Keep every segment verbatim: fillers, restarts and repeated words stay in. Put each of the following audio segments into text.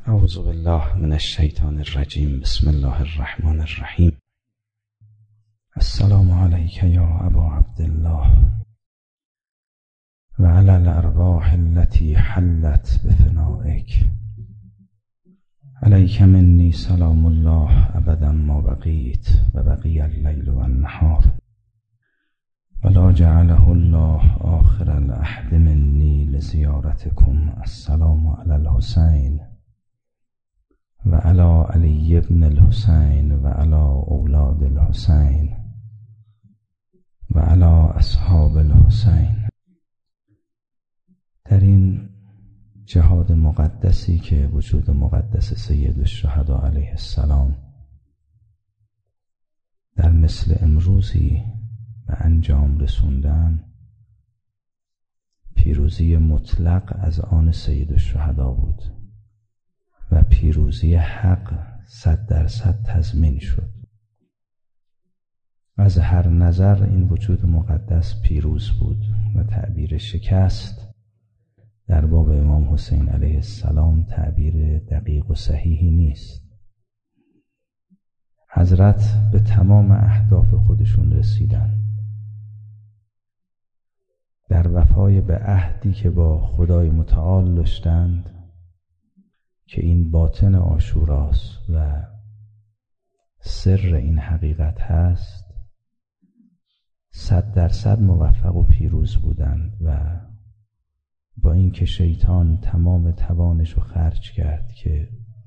اعوذ بالله من الشیطان الرجیم. بسم الله الرحمن الرحیم. السلام علیک یا ابا عبدالله و علی الارواح التي حلت بفنائک. علیک منی سلام الله ابدا ما بقیت و بقی اللیل و النهار ولا جعله الله آخر العهد منی لزیارتکم. السلام علی الحسین و علی علی ابن الحسین و علی اولاد الحسین و علی اصحاب الحسین. در این جهاد مقدسی که وجود مقدس سید الشهدا علیه السلام در مثل امروزی به انجام رسوندن، پیروزی مطلق از آن سید الشهدا بود و پیروزی حق صد درصد تضمین شد. از هر نظر این وجود مقدس پیروز بود و تعبیر شکست در باب امام حسین علیه السلام تعبیر دقیق و صحیحی نیست. حضرت به تمام اهداف خودشون رسیدن. در وفای به عهدی که با خدای متعال داشتند که این باطن عاشوراست و سر این حقیقت هست، صد درصد موفق و پیروز بودند و با اینکه شیطان تمام توانش رو خرج کرد که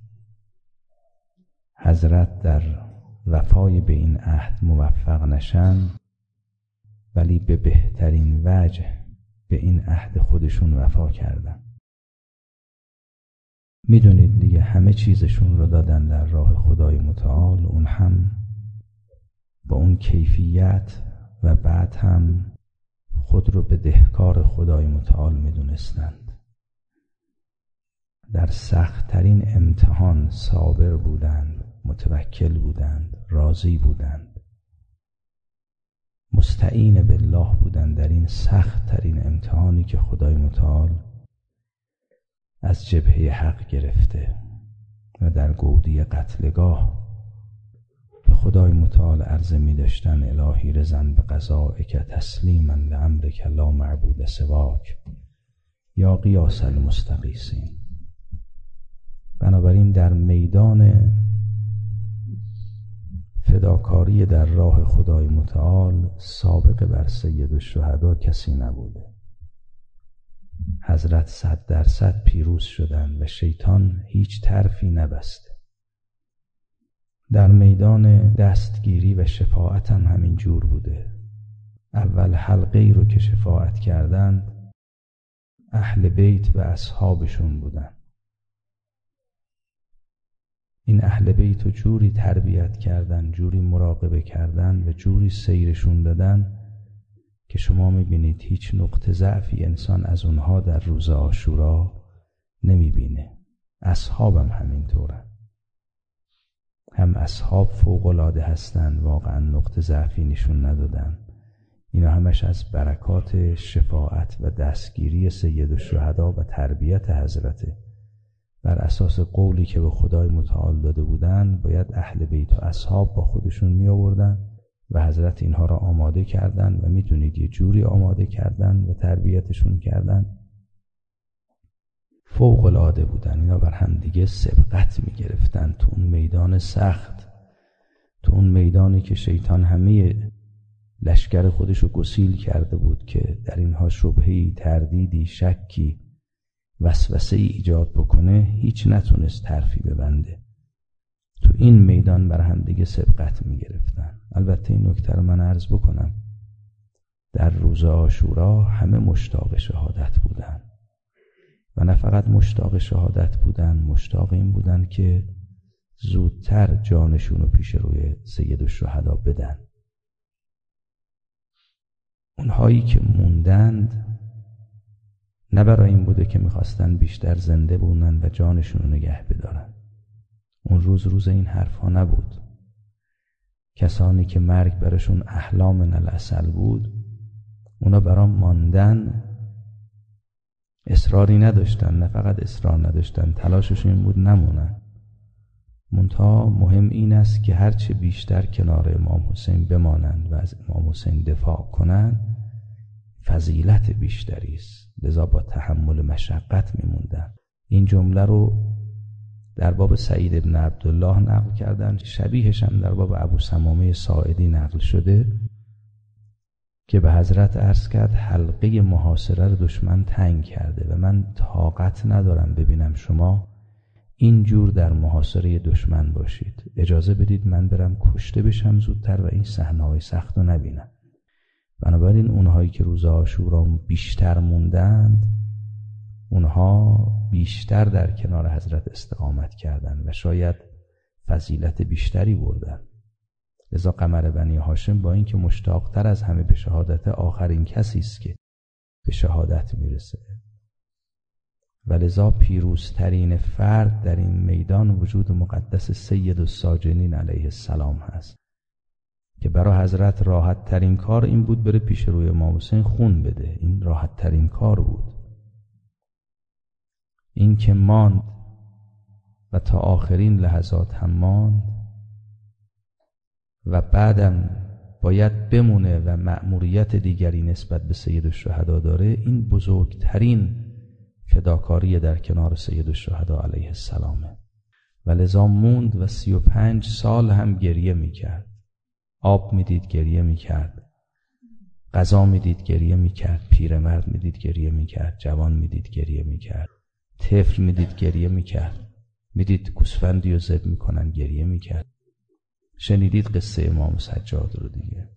حضرت در وفای به این عهد موفق نشن، ولی به بهترین وجه به این عهد خودشون وفا کردن. میدونید دیگه همه چیزشون رو دادن در راه خدای متعال، اون هم با اون کیفیت و بعد هم خود رو به دهکار خدای متعال میدونستند. در سخت‌ترین امتحان صابر بودند، متوکل بودند، راضی بودند، مستعین بالله بودند در این سخت‌ترین امتحانی که خدای متعال از جبهه حق گرفته و در گودی قتلگاه به خدای متعال عرضه می داشتن الهی رضا به قضائک تسلیما لامرک لا معبود سواک یا قیاس المستغیثین. بنابراین در میدان فداکاری در راه خدای متعال سابق بر سید الشهدا کسی نبوده. حضرت صد درصد پیروز شدند و شیطان هیچ طرفی نبسته. در میدان دستگیری و شفاعت هم همین جور بوده. اول حلقه‌ای رو که شفاعت کردند اهل بیت و اصحابشون بودن. این اهل بیت رو جوری تربیت کردن، جوری مراقبه کردن و جوری سیرشون دادن که شما میبینید هیچ نقطه ضعفی انسان از اونها در روز عاشورا نمیبینه. اصحابم همینطورن. هم اصحاب فوق‌العاده هستن، واقعا نقطه ضعفی نشون ندادن. اینا همش از برکات شفاعت و دستگیری سید الشهدا و تربیت حضرته. بر اساس قولی که به خدای متعال داده بودن باید اهل بیت و اصحاب با خودشون می آوردن و حضرت اینها را آماده کردن و میدونید یه جوری آماده کردن و تربیتشون کردن فوق العاده بودن. اینا بر هم دیگه سبقت می گرفتن تو اون میدان سخت، تو اون میدانی که شیطان همه لشکر خودشو گسیل کرده بود که در اینها شبهی، تردیدی، شکی، وسوسه‌ای ایجاد بکنه، هیچ نتونست حرفی ببنده. تو این میدان بر هم دیگه سبقت می گرفتن. البته این نکته رو من عرض بکنم، در روز عاشورا همه مشتاق شهادت بودن و نه فقط مشتاق شهادت بودن، مشتاق این بودن که زودتر جانشون رو پیش روی سید الشهدا بدن. اونهایی که موندند نه برای این بوده که میخواستن بیشتر زنده بونن و جانشون رو نگه بدارن. اون روز روز این حرف ها نبود. کسانی که مرگ برشون احلام العسل بود، اونا برام ماندن اصراری نداشتن، نه فقط اصرار نداشتن، تلاششون این بود نمونن. منتها مهم این است که هرچه بیشتر کنار امام حسین بمانند و از امام حسین دفاع کنند فضیلت بیشتری است، لذا با تحمل مشقت میموندن. این جمله رو در باب سعید ابن عبدالله نقل کردن، شبیهش هم در باب ابو سمامه ساعدی نقل شده که به حضرت عرض کرد حلقه محاصره رو دشمن تنگ کرده و من طاقت ندارم ببینم شما اینجور در محاصره دشمن باشید، اجازه بدید من برم کشته بشم زودتر و این صحنه‌های سخت رو نبینم. بنابراین اونهایی که روز عاشورا بیشتر موندند اونها بیشتر در کنار حضرت استقامت کردند و شاید فضیلت بیشتری بردند. لذا قمر بنی هاشم با اینکه مشتاقتر از همه به شهادت آخرین کسی است که به شهادت میرسه و لذا پیروزترین فرد در این میدان وجود مقدس سید الساجنین علیه السلام هست که برای حضرت راحت ترین کار این بود بره پیش روی امام حسین خون بده. این راحت ترین کار بود. این که ماند و تا آخرین لحظات هم ماند و بعدم باید بمونه و مأموریت دیگری نسبت به سید الشهدا داره، این بزرگترین فداکاری در کنار سید الشهدا علیه السلامه و لذا موند و سی و پنج سال هم گریه میکرد. آب میدید گریه میکرد، غذا میدید گریه میکرد، پیرمرد میدید گریه میکرد، جوان میدید گریه میکرد، طفل میدید گریه میکرد، میدید گوسفندی رو ذبح میکنن گریه میکرد. شنیدید قصه امام سجاد رو دیگه.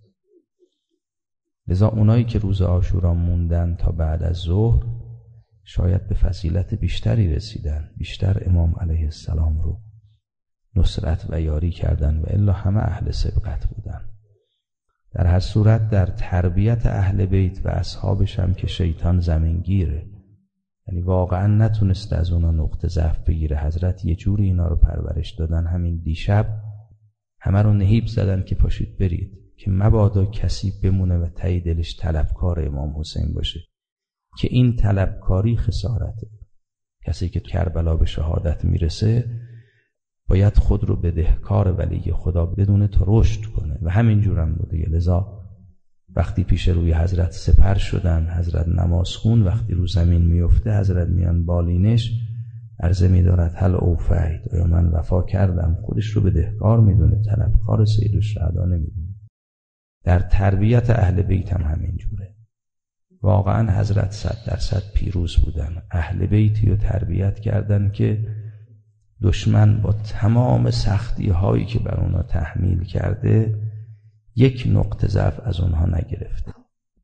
لذا اونایی که روز عاشورا موندن تا بعد از ظهر شاید به فضیلت بیشتری رسیدن، بیشتر امام علیه السلام رو نصرت و یاری کردن و الا همه اهل سبقت بودن. در هر صورت در تربیت اهل بیت و اصحابش هم که شیطان زمینگیره، یعنی واقعا نتونسته از اونا نقطه ضعف بگیره. حضرت یه جوری اینا رو پرورش دادن، همین دیشب همه رو نهیب زدن که پاشید برید که مبادا کسی بمونه و ته دلش طلبکار امام حسین باشه که این طلبکاری خسارته. کسی که کربلا به شهادت میرسه باید خود رو بدهکار ولی خدا بدونه تا رشد کنه و همین جورم بوده. لذا وقتی پیش روی حضرت سپر شدن، حضرت نماز خون، وقتی رو زمین میفته حضرت میان بالینش عرضه می‌دارد هل اوفیت، آیا من وفا کردم؟ خودش رو بدهکار میدونه، طلبکار سید الشهدا نمیدونه. در تربیت اهل بیت هم همین جوره. واقعا حضرت صد درصد پیروز بودن. اهل بیتی رو تربیت کردن که دشمن با تمام سختی هایی که بر اونا تحمیل کرده یک نقطه ضعف از اونها نگرفته.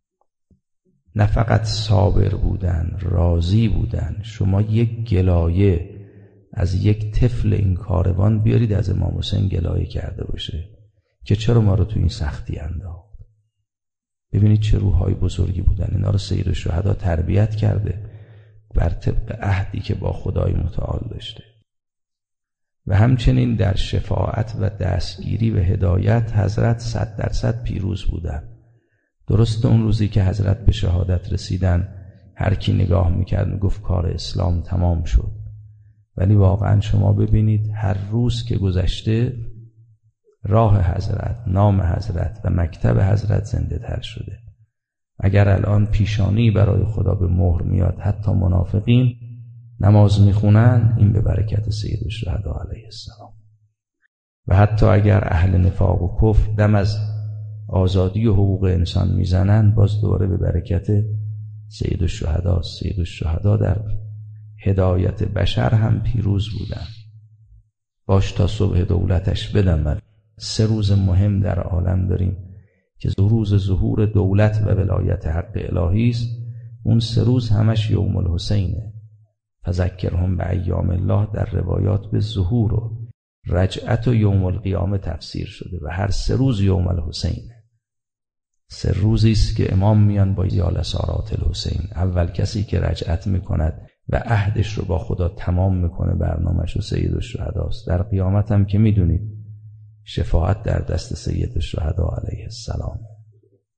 نه فقط صابر بودن، راضی بودن. شما یک گلایه از یک طفل این کاروان بیارید از امام حسین گلایه کرده باشه که چرا ما رو تو این سختی انداخت. ببینید چه روحای بزرگی بودن. اینا رو سید الشهدا تربیت کرده بر طبق عهدی که با خدای متعال داشته. و همچنین در شفاعت و دستگیری و هدایت حضرت صد درصد پیروز بودن. درست اون روزی که حضرت به شهادت رسیدن هر کی نگاه میکرد میگفت کار اسلام تمام شد، ولی واقعا شما ببینید هر روز که گذشته راه حضرت، نام حضرت و مکتب حضرت زنده تر شده. اگر الان پیشانی برای خدا به مهر میاد، حتی منافقین نماز میخونن، این به برکت سید الشهدا علیه السلام. و حتی اگر اهل نفاق و کفر دم از آزادی و حقوق انسان میزنن، باز دوباره به برکت سید الشهدا. سید الشهدا در هدایت بشر هم پیروز بودن. باش تا صبح دولتش بدم. سه روز مهم در عالم داریم که روز ظهور دولت و ولایت حق الهی است. اون سه روز همش یوم الحسینه. فذکرهم به ایام الله در روایات به ظهور و رجعت و یوم القیامه تفسیر شده و هر سه روز یوم الحسینه. سه روزی است که امام میان با یال سارات الحسین. اول کسی که رجعت میکند و عهدش رو با خدا تمام میکنه برنامه‌ش و سید الشهداست. در قیامت هم که میدونید شفاعت در دست سید الشهدا علیه السلام.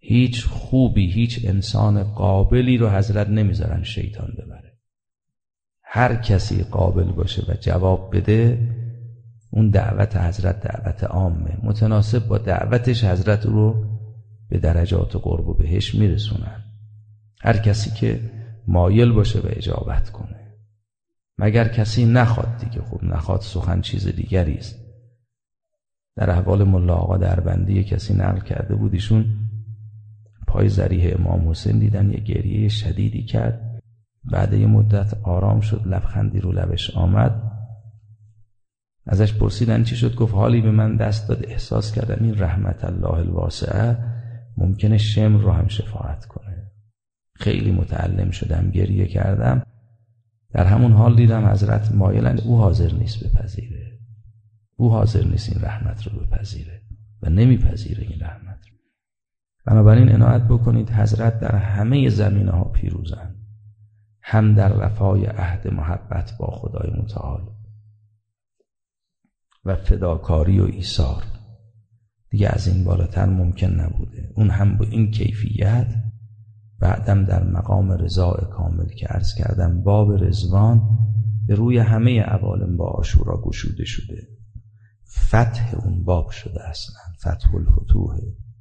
هیچ خوبی، هیچ انسان قابلی رو حضرت نمیذارن شیطان ببره. هر کسی قابل باشه و جواب بده، اون دعوت حضرت دعوت عامه، متناسب با دعوتش حضرت رو به درجات قرب و بهش میرسونن. هر کسی که مایل باشه و اجابت کنه، مگر کسی نخواد دیگه. خب نخواد سخن چیز دیگری است. در احوال ملا آقا دربندی کسی نقل کرده بود، ایشون پای ضریح امام حسین دیدن یه گریه شدیدی کرد، بعد یه مدت آرام شد، لبخندی رو لبش آمد. ازش پرسیدن چی شد؟ گفت حالی به من دست داد احساس کردم این رحمت الله الواسعه ممکنه شمر رو هم شفاعت کنه. خیلی متألم شدم، گریه کردم. در همون حال دیدم حضرت مایلن، او حاضر نیست بپذیره، او حاضر نیست این رحمت رو بپذیره و نمیپذیره این رحمت رو. بنابراین عنایت بکنید، حضرت در همه زمینه ها پیروزن، هم در وفای عهد محبت با خدای متعال و فداکاری و ایثار. دیگه از این بالاتر ممکن نبوده. اون هم با این کیفیت. بعدم در مقام رضا کامل که عرض کردم، باب رضوان به روی همه عوالم با عاشورا گشوده شده. فتح اون باب شده اصلا، فتح الفتوح.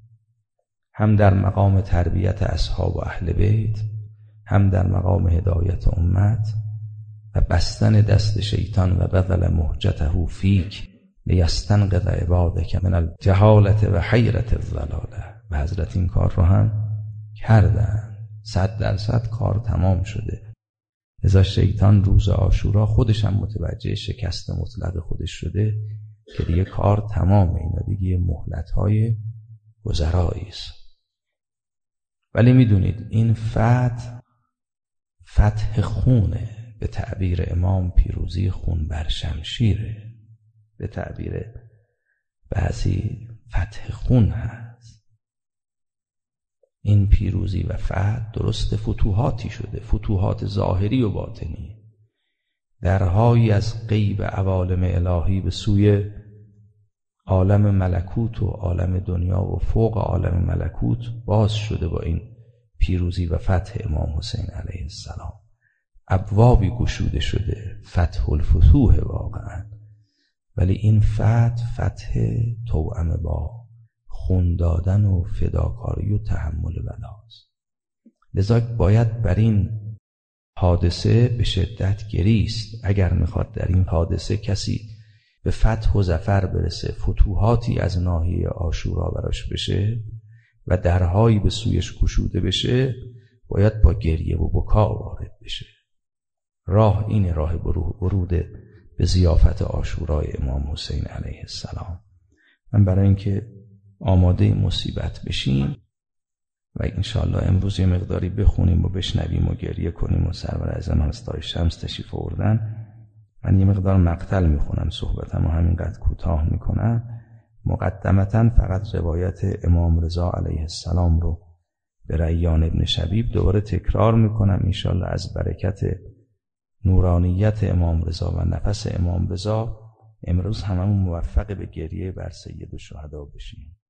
هم در مقام تربیت اصحاب و اهل بیت، هم در مقام هدایت امت و بستن دست شیطان و بذل مهجته فیک لیستنقذ عبادک من الجهالة و حیرة الضلاله. و حضرت این کار رو هم کردن. صد درصد کار تمام شده. لذا شیطان روز عاشورا خودش هم متوجه شکست مطلق خودش شده که دیگه کار تمامه، اینا دیگه مهلت‌های گذرایی است. ولی میدونید این فتح فتح خونه، به تعبیر امام پیروزی خون بر شمشیره، به تعبیر بعضی فتح خون هست. این پیروزی و فتح درست فتوحاتی شده، فتوحات ظاهری و باطنی، درهایی از غیب عوالم الهی به سوی عالم ملکوت و عالم دنیا و فوق عالم ملکوت باز شده با این پیروزی و فتح امام حسین علیه السلام. ابوابی گشوده شده، فتح الفتوح واقعا. ولی این فتح فتح توأم با خون دادن و فداکاری و تحمل بلاست. لذا باید بر این حادثه به شدت گریست. اگر میخواد در این حادثه کسی به فتح و ظفر برسه، فتوحاتی از ناحیه عاشورا براش بشه و درهایی به سویش گشوده بشه، باید با گریه و بکا وارد بشه. راه این راه ورود به ضیافت عاشورای امام حسین علیه السلام. من برای اینکه آماده مصیبت بشیم و انشاءالله امروز یه مقداری بخونیم و بشنویم و گریه کنیم و سرور اعظم حضرت شمس تشریف آوردن، من یه مقدار مقتل میخونم، صحبتم رو همینقدر کوتاه میکنم. مقدمتا فقط روایت امام رضا علیه السلام رو به ریان ابن شبیب دوباره تکرار میکنم، انشاءالله از برکت نورانیت امام رضا و نفس امام رضا امروز هممون موفق به گریه بر سید الشهدا بشیم.